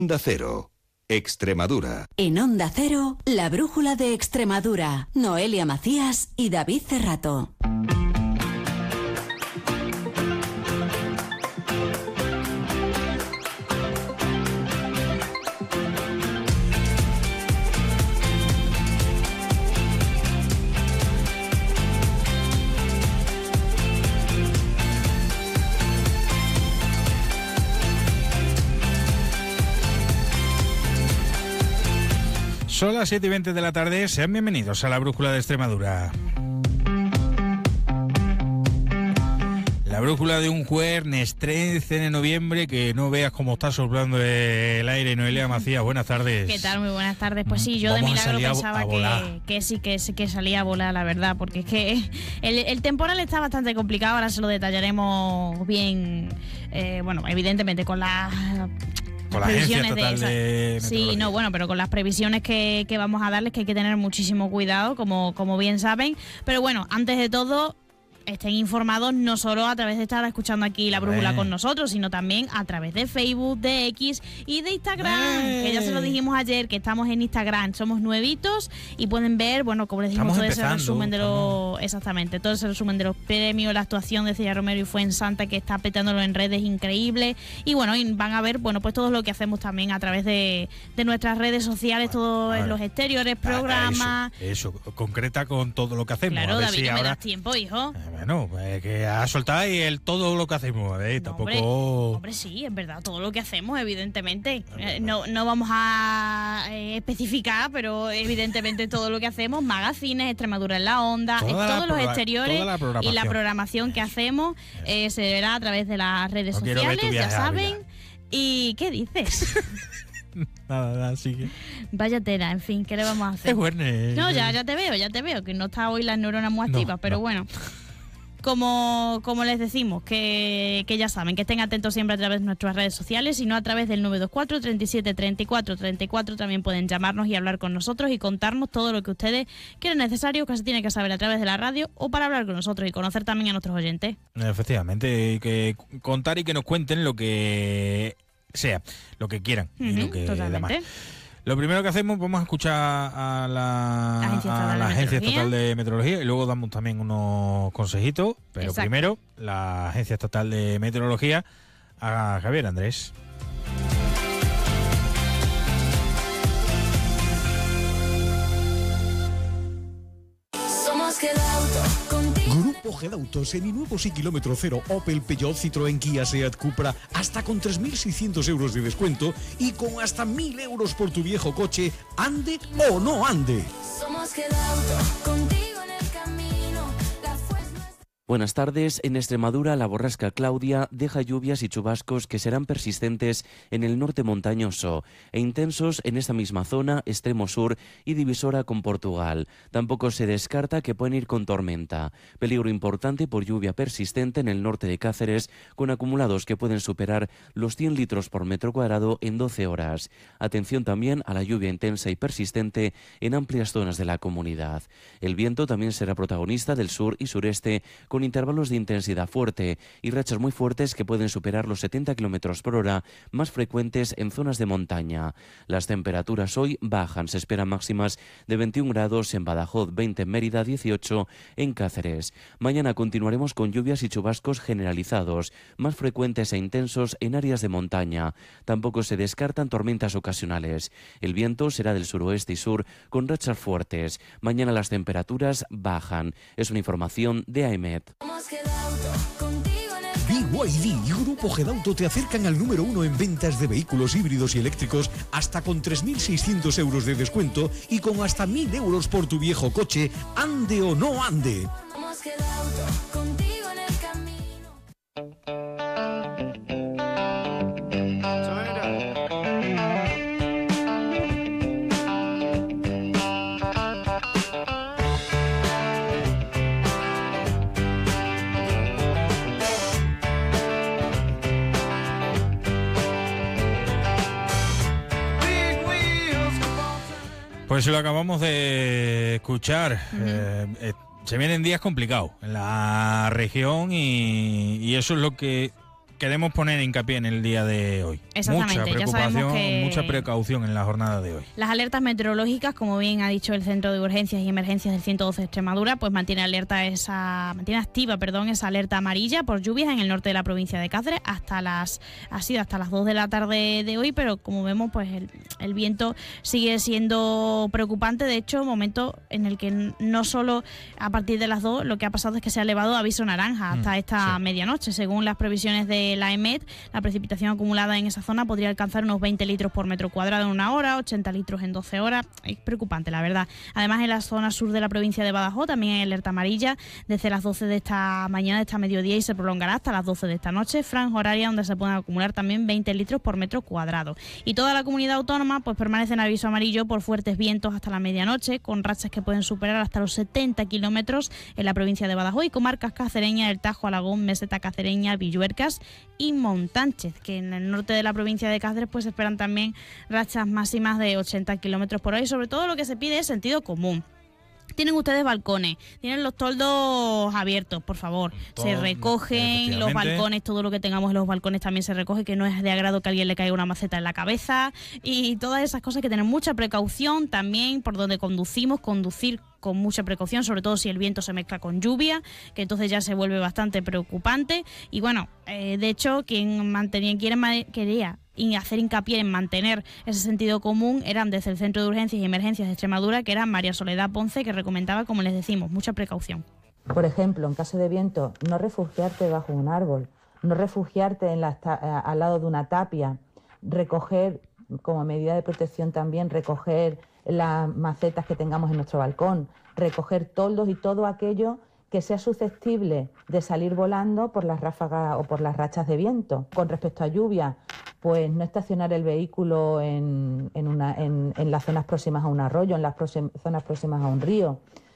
Onda Cero, Extremadura. En Onda Cero, la brújula de Extremadura. Noelia Macías y David Cerrato. Son las 7:20 de la tarde, sean bienvenidos a la Brújula de Extremadura. La brújula de un jueves 13 de noviembre, que no veas cómo está soplando el aire. Noelia Macías, buenas tardes. ¿Qué tal? Muy buenas tardes. Pues sí, yo de milagro pensaba que sí que salía a volar, la verdad, porque es que el temporal está bastante complicado, ahora se lo detallaremos bien, bueno, evidentemente con las Agencia Estatal de Meteorología. Sí, no, bueno, pero con las previsiones que vamos a darles, que hay que tener muchísimo cuidado, como bien saben. Pero bueno, antes de todo, estén informados no solo a través de estar escuchando aquí la brújula con nosotros, sino también a través de Facebook, de X y de Instagram, que ya se lo dijimos ayer, que estamos en Instagram, somos nuevitos y pueden ver, bueno, como les dijimos, todo ese resumen de exactamente, todo ese resumen de los premios, la actuación de Cella Romero y Fuensanta, que está petándolo en redes, increíble, y bueno, y van a ver, bueno, pues todo lo que hacemos también a través de nuestras redes sociales, todos los exteriores, programas. Eso, concreta con todo lo que hacemos. Claro, a ver David, si no ahora me das tiempo, hijo. Bueno, que a soltar y todo lo que hacemos, tampoco... Hombre, sí, es verdad, todo lo que hacemos, evidentemente. No vamos a especificar, pero evidentemente todo lo que hacemos, magazines, Extremadura en la Onda, todos los exteriores y la programación que hacemos se verá a través de las redes sociales, ya saben. ¿Y qué dices? Nada, sigue. Vaya tela, en fin, ¿qué le vamos a hacer? Es bueno. No, ya te veo, que no está hoy las neuronas muy activas, pero bueno. Como les decimos, que ya saben, que estén atentos siempre a través de nuestras redes sociales, y no a través del 924 37 34 34, también pueden llamarnos y hablar con nosotros y contarnos todo lo que ustedes quieran necesario, que se tiene que saber a través de la radio o para hablar con nosotros y conocer también a nuestros oyentes. Efectivamente, que contar y que nos cuenten lo que sea, lo que quieran y lo que demás. Lo primero que hacemos, vamos a escuchar a la Agencia Estatal de Meteorología y luego damos también unos consejitos, pero exacto. Primero la Agencia Estatal de Meteorología a Javier Andrés. Somos Gedauto, contigo. Grupo Gedauto, seminuevos y kilómetro cero, Opel, Peugeot, Citroën, Kia, Seat, Cupra, hasta con 3.600 euros de descuento y con hasta 1.000 euros por tu viejo coche, ande o no ande. Somos Gedauto, contigo en el camino. La fuerza. Buenas tardes. En Extremadura, la borrasca Claudia deja lluvias y chubascos que serán persistentes en el norte montañoso e intensos en esta misma zona, extremo sur y divisora con Portugal. Tampoco se descarta que pueden ir con tormenta. Peligro importante por lluvia persistente en el norte de Cáceres, con acumulados que pueden superar los 100 litros por metro cuadrado en 12 horas. Atención también a la lluvia intensa y persistente en amplias zonas de la comunidad. El viento también será protagonista del sur y sureste, con intervalos de intensidad fuerte y rachas muy fuertes que pueden superar los 70 km por hora, más frecuentes en zonas de montaña. Las temperaturas hoy bajan, se esperan máximas de 21 grados en Badajoz, 20 en Mérida, 18 en Cáceres. Mañana continuaremos con lluvias y chubascos generalizados, más frecuentes e intensos en áreas de montaña. Tampoco se descartan tormentas ocasionales. El viento será del suroeste y sur con rachas fuertes. Mañana las temperaturas bajan. Es una información de AEMET. Somos Gedauto, contigo en el BYD y Grupo Gedauto te acercan al número 1 en ventas de vehículos híbridos y eléctricos, hasta con 3.600 euros de descuento y con hasta 1.000 euros por tu viejo coche, ande o no ande. Somos Gedauto, contigo en el camino. Pues lo acabamos de escuchar. Se vienen días complicados en la región y eso es lo que queremos poner hincapié en el día de hoy. Exactamente, Mucha ya sabemos preocupación, que mucha precaución en la jornada de hoy. las alertas meteorológicas, como bien ha dicho el Centro de Urgencias y Emergencias del 112 de Extremadura, pues mantiene activa esa alerta amarilla por lluvias en el norte de la provincia de Cáceres ha sido hasta las 2 de la tarde de hoy, pero como vemos, pues el viento sigue siendo preocupante. De hecho, momento en el que no solo a partir de las 2, lo que ha pasado es que se ha elevado a aviso naranja hasta esta medianoche. Según las previsiones de la EMET, la precipitación acumulada en esa zona podría alcanzar unos 20 litros por metro cuadrado en una hora, 80 litros en 12 horas. Es preocupante, la verdad. Además, en la zona sur de la provincia de Badajoz también hay alerta amarilla desde las 12 de esta mañana, de esta mediodía, y se prolongará hasta las 12 de esta noche, franja horaria donde se pueden acumular también 20 litros por metro cuadrado. Y toda la comunidad autónoma pues permanece en aviso amarillo por fuertes vientos hasta la medianoche, con rachas que pueden superar hasta los 70 kilómetros en la provincia de Badajoz y comarcas cacereñas, el Tajo, Alagón, Meseta Cacereña, Villuercas y Montánchez, que en el norte de la provincia de Cáceres pues esperan también rachas máximas de 80 kilómetros por hora, y sobre todo lo que se pide es sentido común. Tienen ustedes balcones, tienen los toldos abiertos, por favor, se recogen los balcones, todo lo que tengamos en los balcones también se recoge, que no es de agrado que a alguien le caiga una maceta en la cabeza, y todas esas cosas, que tener mucha precaución también por donde conducir con mucha precaución, sobre todo si el viento se mezcla con lluvia, que entonces ya se vuelve bastante preocupante. Y bueno, de hecho, quien quería hacer hincapié en mantener ese sentido común eran desde el Centro de Urgencias y Emergencias de Extremadura, que era María Soledad Ponce, que recomendaba, como les decimos, mucha precaución. Por ejemplo, en caso de viento, no refugiarte bajo un árbol, no refugiarte al lado de una tapia, recoger, como medida de protección también, recoger las macetas que tengamos en nuestro balcón, recoger toldos y todo aquello que sea susceptible de salir volando por las ráfagas o por las rachas de viento. Con respecto a lluvia, pues no estacionar el vehículo en las zonas próximas a un arroyo, en las zonas próximas a un río.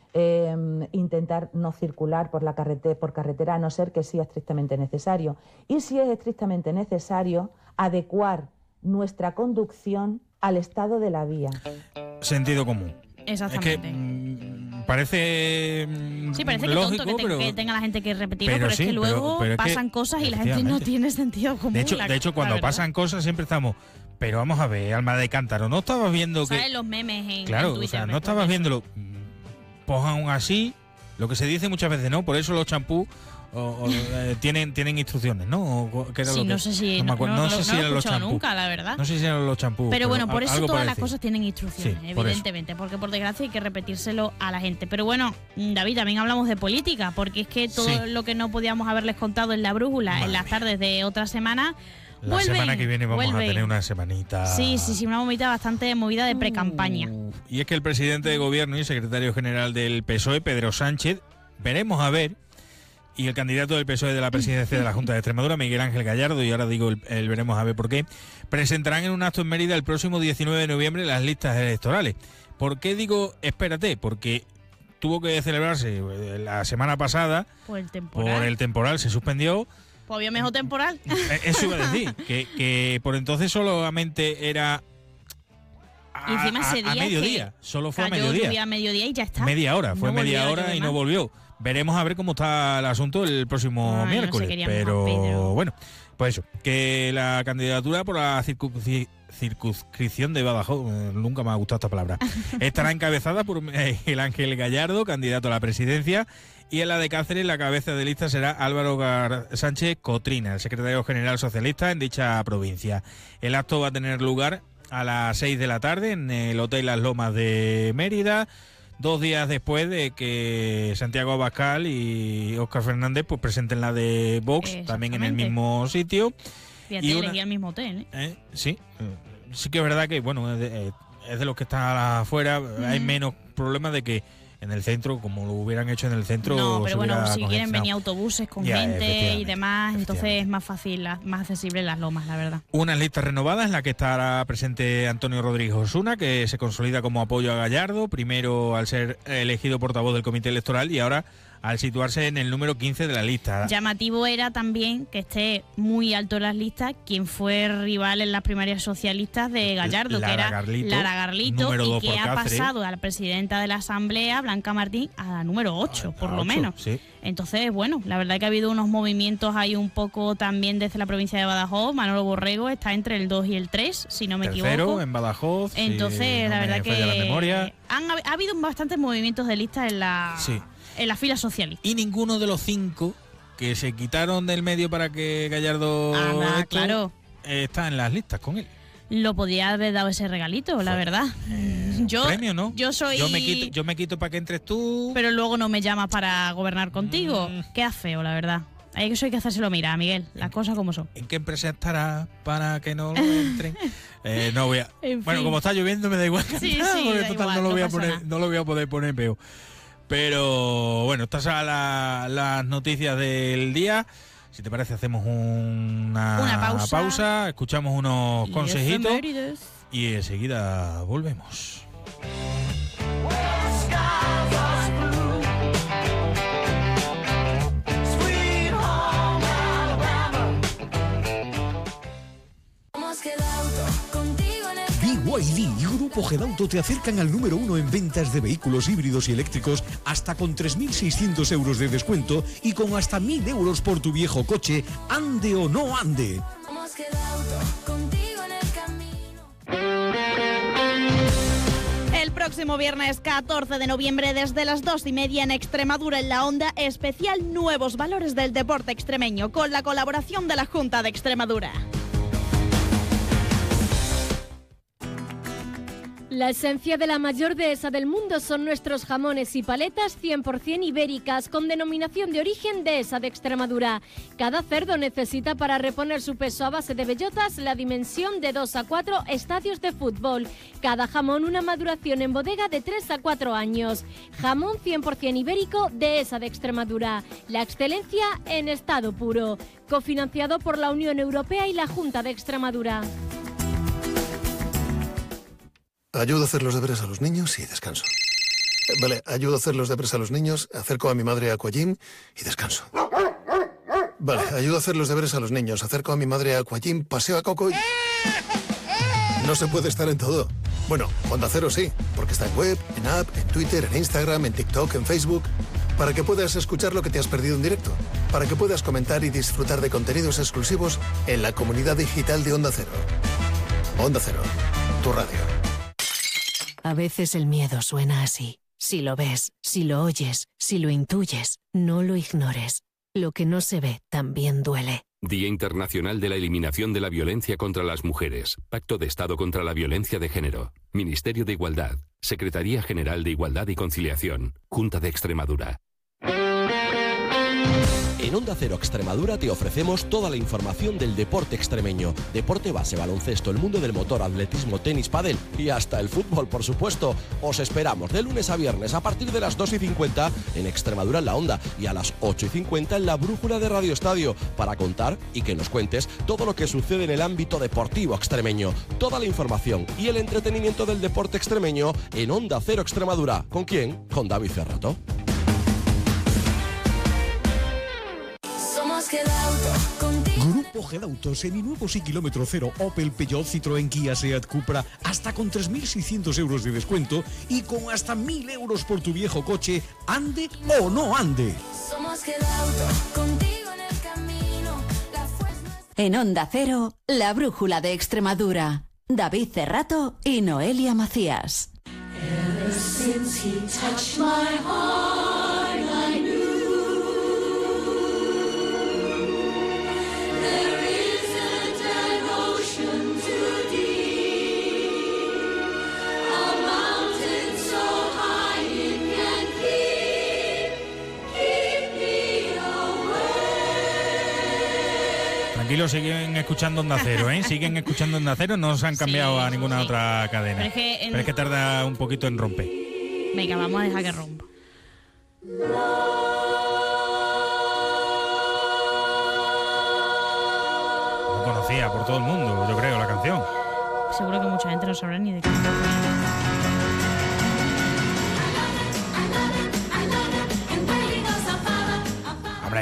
Intentar no circular por carretera, a no ser que sea estrictamente necesario. Y si es estrictamente necesario, adecuar nuestra conducción al estado de la vía. Sentido común. Exactamente. Es que parece parece que lógico, tonto que tenga la gente que repetirlo, pero sí, es que luego pero es pasan que, cosas y la gente no tiene sentido común. De hecho, cuando pasan cosas siempre estamos, pero vamos a ver, alma de cántaro, ¿no estabas viendo que...? ¿Sabes los memes en Claro, Twitter? no estabas viéndolo. Pues aún así, lo que se dice muchas veces, ¿no? Por eso los champús tienen instrucciones, ¿no? ¿Qué era sí, lo que, no sé si no sé si lo he eran los escuchado champús. nunca, la verdad. No sé si eran los champús. Pero bueno, por eso algo todas parecido. las cosas tienen instrucciones, Sí, por evidentemente, porque por desgracia hay que repetírselo a la gente. Pero bueno, David, también hablamos de política, porque es que todo lo que no podíamos haberles contado en la brújula en las tardes de otra semana. La semana que viene vamos a tener una semanita. Sí, una movida bastante movida de precampaña. Y es que el presidente de gobierno y secretario general del PSOE, Pedro Sánchez, veremos a ver, y el candidato del PSOE de la presidencia de la Junta de Extremadura, Miguel Ángel Gallardo, y ahora digo el veremos a ver por qué, presentarán en un acto en Mérida el próximo 19 de noviembre las listas electorales. ¿Por qué digo espérate? Porque tuvo que celebrarse la semana pasada por el temporal, se suspendió. Pues había mejor temporal. Eso iba a decir, que por entonces solamente era y encima ese día a mediodía, solo fue a mediodía. Mediodía y ya está. Media hora, fue media hora y no volvió. Veremos a ver cómo está el asunto el próximo miércoles. Pero bueno, pues eso, que la candidatura por la circunscripción de Badajoz, nunca me ha gustado esta palabra, estará encabezada por Miguel Ángel Gallardo, candidato a la presidencia, y en la de Cáceres la cabeza de lista será Álvaro Sánchez Cotrina, el secretario general socialista en dicha provincia. El acto va a tener lugar a las 6 de la tarde en el Hotel Las Lomas de Mérida, 2 días después de que Santiago Abascal y Óscar Fernández pues presenten la de Vox, también en el mismo sitio. Fíjate, elegí el mismo hotel, sí que es verdad que bueno es de los que están afuera, hay menos problemas de que en el centro, como lo hubieran hecho en el centro. No, pero bueno, si quieren venir autobuses con gente y demás, entonces es más fácil, más accesible las Lomas, la verdad. Unas listas renovadas en la que estará presente Antonio Rodríguez Osuna, que se consolida como apoyo a Gallardo, primero al ser elegido portavoz del comité electoral y ahora al situarse en el número 15 de la lista. Llamativo era también que esté muy alto en las listas quien fue rival en las primarias socialistas de Gallardo, que era Lara Garlito, y que ha pasado a la presidenta de la Asamblea, Blanca Martín, a la número 8, por lo menos. Sí. Entonces, bueno, la verdad que ha habido unos movimientos ahí un poco también desde la provincia de Badajoz. Manolo Borrego está entre el 2 y el 3, si no me equivoco. Tercero en Badajoz. Entonces, si la no verdad me falla la memoria. ha habido bastantes movimientos de listas en la fila socialista. Y ninguno de los 5 que se quitaron del medio para que Gallardo claro, está en las listas con él. Lo podía haber dado ese regalito, la verdad. Premio, ¿no? Yo me quito para que entres tú. Pero luego no me llamas para gobernar contigo. Queda feo, la verdad. Hay que hacérselo mirar, Miguel. Las cosas como son. ¿En qué empresa estará para que no lo entren? No voy a. En bueno, fin. como está lloviendo me da igual cantar, porque da total igual, no lo voy a nada. poder poner peor. Pero bueno, estas son las noticias del día. Si te parece, hacemos una pausa, escuchamos unos consejitos y enseguida volvemos. BYD y Grupo Gedauto te acercan al número 1 en ventas de vehículos híbridos y eléctricos, hasta con 3.600 euros de descuento y con hasta 1.000 euros por tu viejo coche, ande o no ande. El próximo viernes 14 de noviembre, desde las 2:30 en Extremadura, en la Onda, especial Nuevos Valores del Deporte Extremeño, con la colaboración de la Junta de Extremadura. La esencia de la mayor dehesa del mundo son nuestros jamones y paletas 100% ibéricas, con denominación de origen Dehesa de Extremadura. Cada cerdo necesita para reponer su peso a base de bellotas la dimensión de 2 a 4 estadios de fútbol. Cada jamón una maduración en bodega de 3 a 4 años. Jamón 100% ibérico Dehesa de Extremadura. La excelencia en estado puro. Cofinanciado por la Unión Europea y la Junta de Extremadura. Ayudo a hacer los deberes a los niños y descanso. Vale, ayudo a hacer los deberes a los niños, acerco a mi madre a Aquagym y descanso. Vale, ayudo a hacer los deberes a los niños, acerco a mi madre a Aquagym, paseo a Coco y... No se puede estar en todo. Bueno, Onda Cero sí, porque está en web, en app, en Twitter, en Instagram, en TikTok, en Facebook... Para que puedas escuchar lo que te has perdido en directo. Para que puedas comentar y disfrutar de contenidos exclusivos en la comunidad digital de Onda Cero. Onda Cero, tu radio. A veces el miedo suena así. Si lo ves, si lo oyes, si lo intuyes, no lo ignores. Lo que no se ve también duele. Día Internacional de la Eliminación de la Violencia contra las Mujeres. Pacto de Estado contra la Violencia de Género. Ministerio de Igualdad. Secretaría General de Igualdad y Conciliación. Junta de Extremadura. En Onda Cero Extremadura te ofrecemos toda la información del deporte extremeño. Deporte base, baloncesto, el mundo del motor, atletismo, tenis, pádel y hasta el fútbol, por supuesto. Os esperamos de lunes a viernes a partir de las 2:50 en Extremadura en la Onda y a las 8:50 en la Brújula de Radio Estadio para contar y que nos cuentes todo lo que sucede en el ámbito deportivo extremeño. Toda la información y el entretenimiento del deporte extremeño en Onda Cero Extremadura. ¿Con quién? Con David Cerrato. Grupo Gedauto, seminuevos y kilómetro cero, Opel, Peugeot, Citroën, Kia, Seat, Cupra, hasta con 3.600 euros de descuento y con hasta 1.000 euros por tu viejo coche, ande o no ande. Somos Gedauto, contigo en el camino. La fuerza... En Onda Cero, la Brújula de Extremadura. David Cerrato y Noelia Macías. Ever since he touched my heart, I knew there isn't an ocean too deep, a mountain so high it can keep me away. Tranquilos, siguen escuchando Onda Cero, ¿eh? Siguen escuchando Onda Cero, no se han cambiado a ninguna otra cadena. Pero es que tarda un poquito en romper. Venga, vamos a dejar que rompa. No conocía por todo el mundo, yo creo, la canción. Seguro que mucha gente no sabrá ni de qué.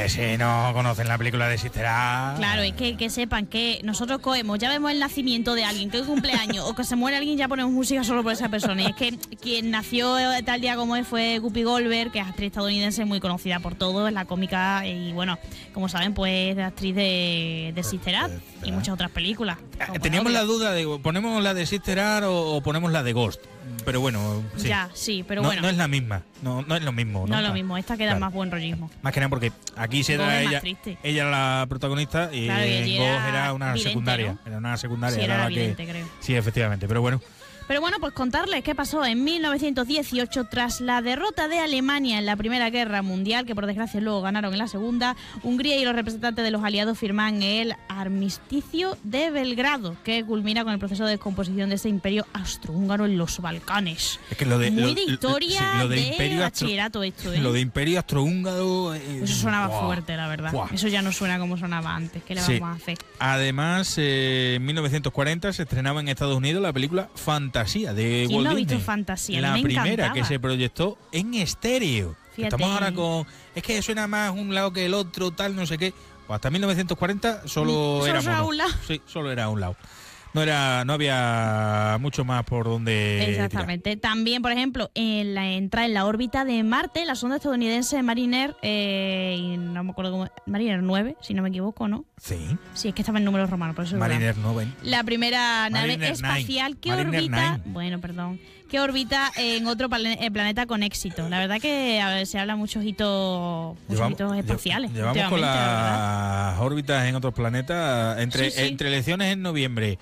Hombre, si no conocen la película de Sister Act. Claro, es que sepan que nosotros cogemos, ya vemos el nacimiento de alguien, que hoy cumpleaños, o que se muere alguien, ya ponemos música solo por esa persona. Y es que quien nació tal día como es fue Whoopi Goldberg, que es actriz estadounidense muy conocida por todo, es la cómica y bueno, como saben, pues actriz de Sister Act y muchas otras películas. Teníamos la duda de, ¿ponemos la de Sister Act o ponemos la de Ghost? Pero bueno, sí. Ya, sí, pero no, bueno. No es la misma, no es lo mismo. No es lo mismo, esta queda más buen rollismo. Más que nada porque aquí se era ella era la protagonista y claro, en Ghost era una vidente, secundaria. ¿no? Era una secundaria. Sí, era la vidente, creo. Sí, efectivamente, pero bueno. Pero bueno, pues contarles qué pasó en 1918 tras la derrota de Alemania en la Primera Guerra Mundial, que por desgracia luego ganaron en la Segunda. Hungría y los representantes de los aliados firman el Armisticio de Belgrado, que culmina con el proceso de descomposición de ese imperio austrohúngaro en los Balcanes. Es que lo de, muy de historia, sí, lo de imperio bachillerato esto, ¿eh? Lo de imperio austrohúngaro... Eso sonaba fuerte, la verdad. Eso ya no suena como sonaba antes. ¿Qué le vamos a hacer? Además, en 1940 se estrenaba en Estados Unidos la película Fantasía de ¿Quién Walt no ha visto Disney? Fantasía? La me primera encantaba. que se proyectó en estéreo. Fíjate. Estamos ahora con... Es que suena más un lado que el otro, tal, no sé qué. Pues hasta 1940 solo era era mono. un lado. Sí, solo era un lado. No había mucho más por donde Exactamente. tirar. También, por ejemplo, en la entrada en la órbita de Marte, la sonda estadounidense Mariner, y no me acuerdo cómo, Mariner 9, si no me equivoco, ¿no? Sí. Sí, es que estaba en números romanos, por eso. Mariner 9. La primera Mariner nave espacial que orbita, que orbita en otro planeta con éxito. La verdad que se habla muchos hitos espaciales. Llevamos con las órbitas en otros planetas, entre elecciones en noviembre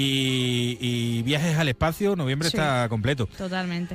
y viajes al espacio, noviembre está completo. Totalmente.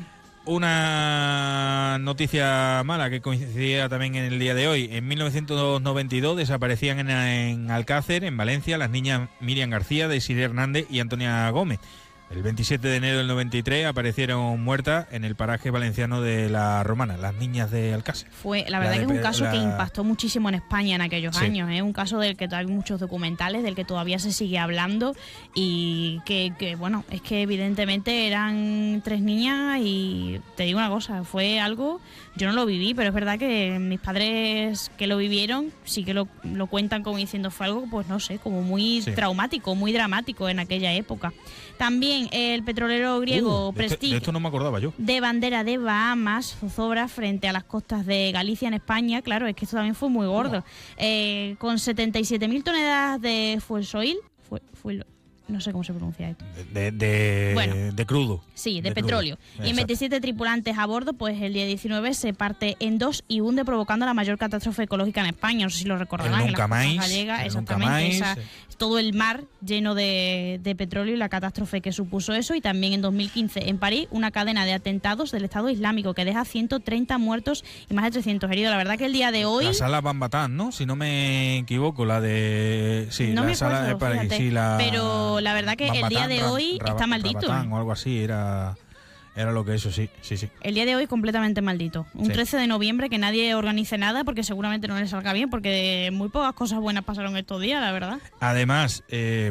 Una noticia mala que coincidía también en el día de hoy. En 1992 desaparecían en Alcácer, en Valencia, las niñas Miriam García, Desiree Hernández y Antonia Gómez. El 27 de enero del 93 aparecieron muertas en el paraje valenciano de La Romana, las niñas de Alcácer. La verdad que es un caso que impactó muchísimo en España en aquellos años. Es un caso del que hay muchos documentales, del que todavía se sigue hablando y que bueno, es que evidentemente eran 3 niñas y te digo una cosa, fue algo, yo no lo viví, pero es verdad que mis padres que lo vivieron sí que lo cuentan como diciendo fue algo, pues no sé, como muy traumático, muy dramático en aquella época. También el petrolero griego Prestige, de esto no me acordaba yo, de bandera de Bahamas, zozobra frente a las costas de Galicia en España. Claro, es que esto también fue muy gordo. Con 77.000 toneladas de fuelsoil, no sé cómo se pronuncia esto. De crudo. Sí, de petróleo. Y en 27 tripulantes a bordo, pues el día 19 se parte en 2 y hunde, provocando la mayor catástrofe ecológica en España. No sé si lo recordarán. Nunca más. Exactamente. Todo el mar lleno de petróleo y la catástrofe que supuso eso. Y también en 2015 en París, una cadena de atentados del Estado Islámico que deja 130 muertos y más de 300 heridos. La verdad que el día de hoy... La sala Bambatán, ¿no? Si no me equivoco, la de... Sí, no la me sala acuerdo, de París. fíjate, Sí, pero la verdad que el día de hoy está maldito. Rabatán, o algo así, era lo que eso, sí. El día de hoy completamente maldito. Un 13 de noviembre que nadie organice nada porque seguramente no le salga bien, porque muy pocas cosas buenas pasaron estos días, la verdad. Además,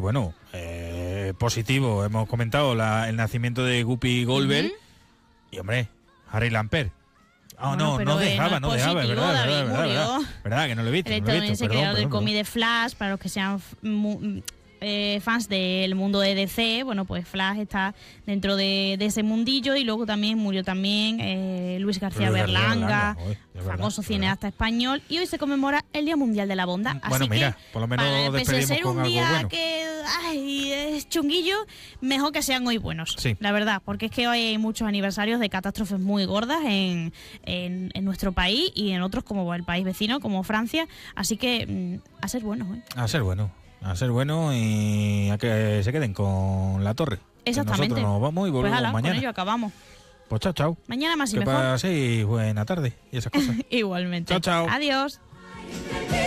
positivo, hemos comentado el nacimiento de Whoopi Goldberg y, hombre, Harry Lampert. No dejaba, es verdad que no lo he visto. El estadounidense creador del cómic de Flash, para los que sean fans del mundo de DC, bueno, pues Flash está dentro de ese mundillo. Y luego también murió Luis García Berlanga, famoso cineasta español, y hoy se conmemora el Día Mundial de la Bondad. Bueno, así mira, que, por lo menos pese a despedimos ser con un algo día bueno. que es chunguillo, mejor que sean hoy buenos, la verdad, porque es que hoy hay muchos aniversarios de catástrofes muy gordas en nuestro país y en otros como el país vecino, como Francia, así que a ser buenos. A ser bueno y a que se queden con la torre. Exactamente. Nosotros nos vamos y volvemos mañana. Con ello acabamos. Pues chao. Mañana más y mejor. Que paséis buena tarde y esas cosas. Igualmente. Chao. Adiós.